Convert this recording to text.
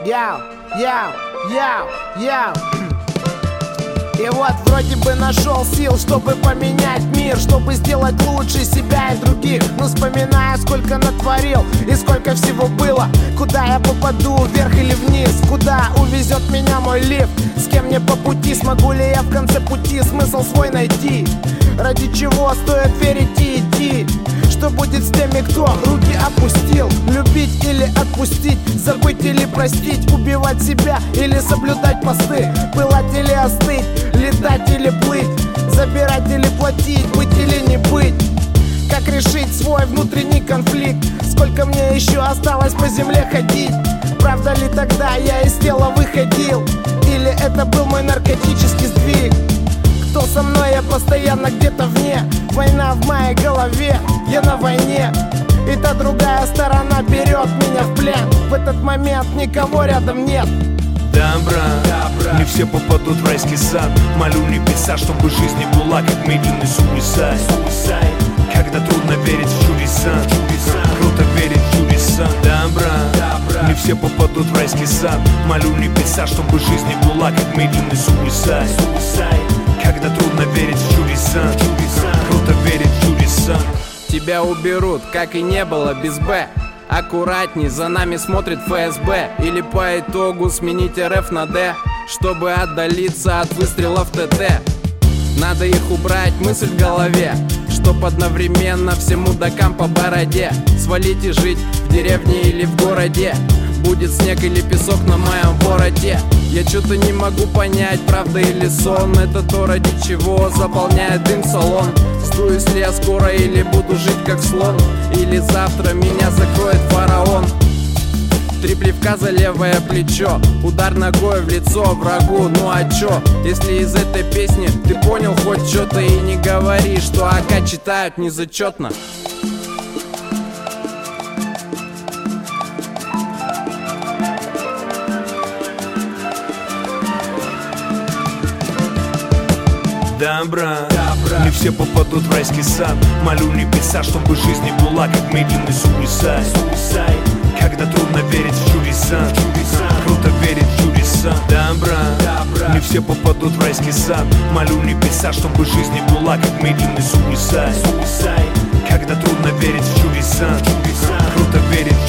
Яу, яу, яу, яу. И вот вроде бы нашел сил, чтобы поменять мир, чтобы сделать лучше себя и других. Но вспоминая, сколько натворил и сколько всего было, куда я попаду, вверх или вниз, куда увезет меня мой лифт, с кем мне по пути, смогу ли я в конце пути смысл свой найти, ради чего стоит верить и идти. Что будет с теми, кто руки опустил? Любить или отпустить, забыть или простить, убивать себя или соблюдать посты, пылать или остыть, летать или плыть, забирать или платить, быть или не быть. Как решить свой внутренний конфликт? Сколько мне еще осталось по земле ходить? Правда ли тогда я из тела выходил? Или это был мой наркотический сдвиг? Кто со мной, я постоянно где-то вне. Война в моей голове, я на войне. И та другая сторона берет меня в плен. В этот момент никого рядом нет. Добра, не все попадут в райский сад. Молю небеса, чтобы жизнь не была как медленный суицид. Когда трудно верить в чудеса, круто верить в чудеса. Добра, не все попадут в райский сад. Молю небеса, чтобы жизнь не была как медленный суицид. Когда трудно верить в чудеса, круто верить в чудеса. Тебя уберут, как и не было без Б. Аккуратней, за нами смотрит ФСБ. Или по итогу сменить РФ на Д, чтобы отдалиться от выстрелов ТТ. Надо их убрать, мысль в голове, чтоб одновременно всем мудакам по бороде свалить и жить в деревне или в городе. Будет снег или песок на моем бороде. Я что-то не могу понять, правда или сон. Это то, ради чего заполняет дым салон. Сдуюсь ли я скоро или буду жить как слон? Или завтра меня закроет фараон? 3 плевка за левое плечо, удар ногой в лицо врагу. Ну а чё, если из этой песни ты понял хоть что-то? И не говори, что АК читают незачетно. Добра, не все попадут в райский сад. Молю небеса, чтобы жизнь не была как медленный суицид. Когда трудно верить в чудеса, круто верить в чудеса. Добра, не все попадут в райский сад. Молю небеса, чтобы жизнь не была как медленный суицид. Когда трудно верить в чудеса, круто верить в чудеса.